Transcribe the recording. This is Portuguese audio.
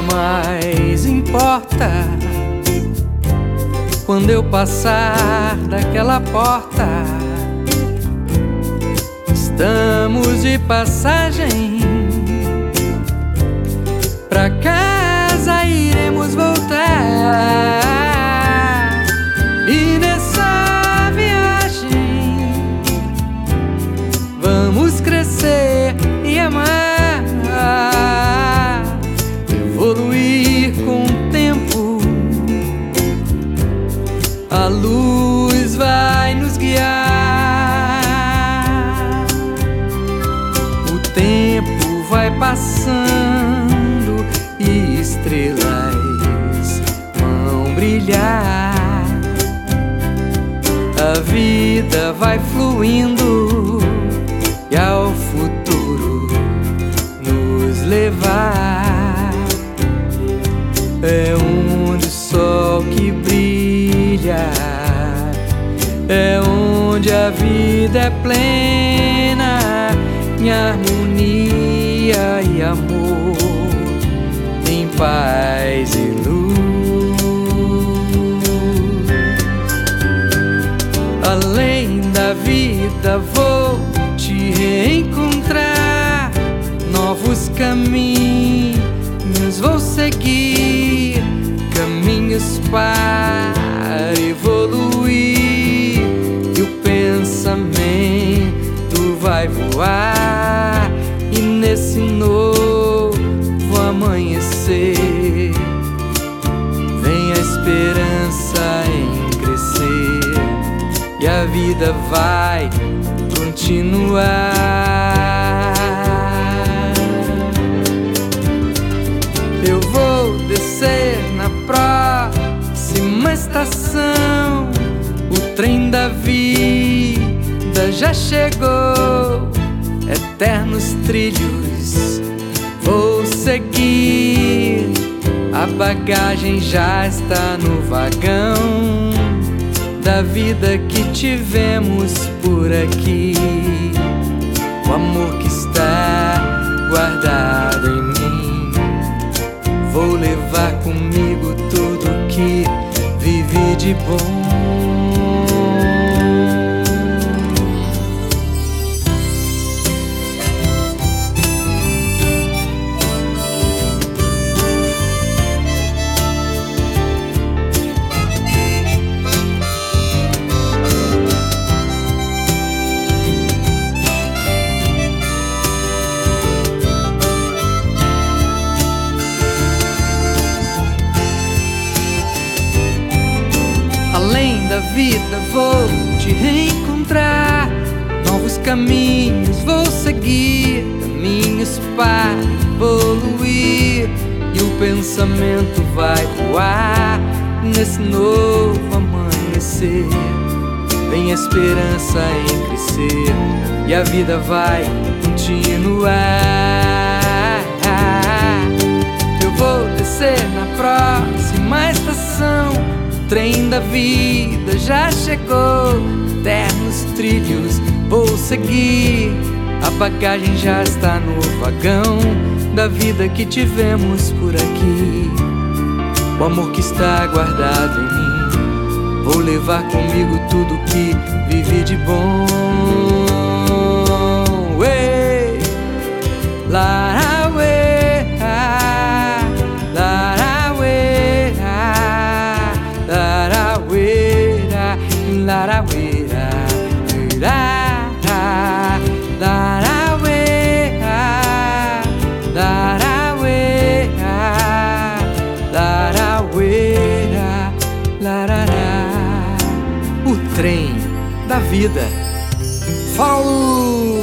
mais importa. Quando eu passar daquela porta, estamos de passagem. Pra casa iremos voltar, e nessa viagem vamos crescer e amar, evoluir com o tempo. A luz vai nos guiar. O tempo vai passando e estrelas vão brilhar. A vida vai fluindo e ao futuro nos levar. É onde o sol que brilha, é onde a vida é plena, em harmonia e amor, em paz e luz. Além da vida vou te reencontrar, novos caminhos vou seguir, caminhos para evoluir, e o pensamento vai voar, e nesse novo amanhecer vem a esperança em crescer, e a vida vai continuar. Eu vou descer na próxima estação, o trem da vida já chegou, eternos trilhos vou seguir, a bagagem já está no vagão da vida que tivemos por aqui. O amor que está guardado em mim, vou levar comigo tudo que vivi de bom. Além da vida vou te reencontrar, novos caminhos vou seguir, caminhos para evoluir, e o pensamento vai voar nesse novo amanhecer. Vem a esperança em crescer, e a vida vai continuar. Eu vou descer na próxima estação, o trem da vida já chegou, eternos trilhos vou seguir, a bagagem já está no vagão da vida que tivemos por aqui. O amor que está guardado em mim, vou levar comigo tudo que vivi de bom. Ué, Larauê, Larauê, Larauê, Larauê, o trem da vida. Falou!